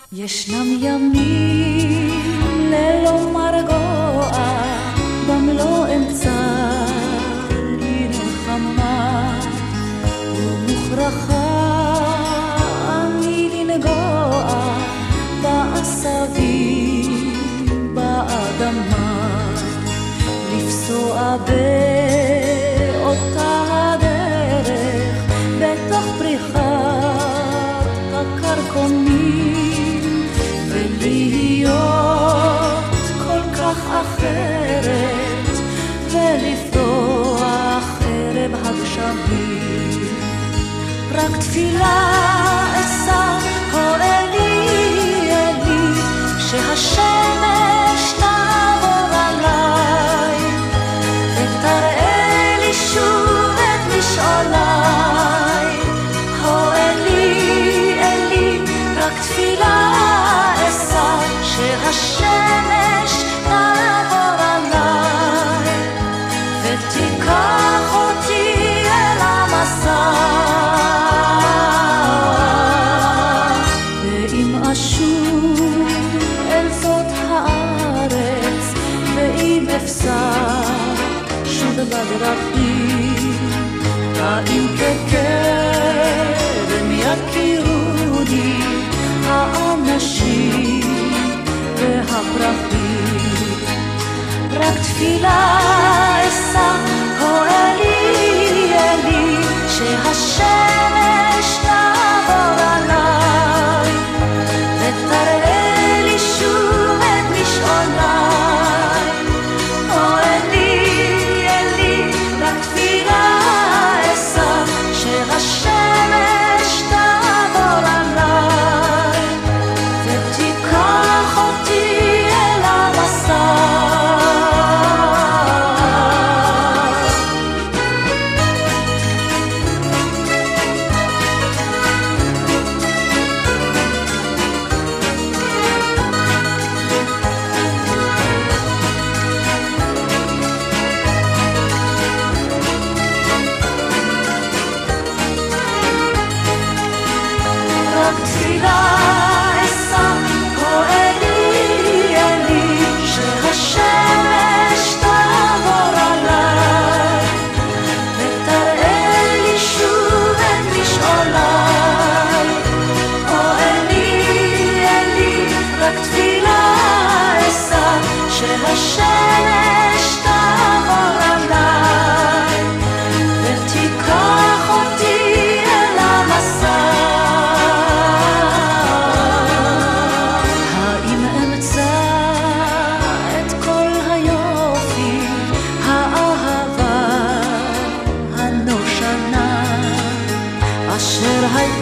ישנם ימים ללא מרגוע, במלוא אמצע היא נחמה, ומוכרחה אני לנגוע בעשבים באדמה, לפסוע באותה הדרך בתוך פריחת הקרקומים, ולהיות כל כך אחרת ולפתוח ערב הגשמים. רק תפילה אשא הורלי אלי, שהשמש תעבור עליי ותראה לי שוב את משעולי. הורלי אלי, רק תפילה אשא שהשמש תעבור עליי ותיקח אותי אל המסע. ואם אשוב אל זאת הארץ, ואם אפסע שוב בדרכים, האם כקרן יכירוני האנשים והפרחים. רק תפילה אשא הורלי אלי, שהשמש תעבור עליי ותראה לי שוב את משעולי. הורלי אלי, רק תפילה אשא שהשמש תעבור עליי ותיקח אותי אל המסע. רק תפילה אשא הורלי אלי, שהשמש תעבור עליי ותראה לי שוב את משעולי. הורלי אלי, רק תפילה אשא שהשמש תעבור עליי ותיקח אותי אל המסע. האם אמצא את כל היופי, האהבה הנושנה, אשר הייתה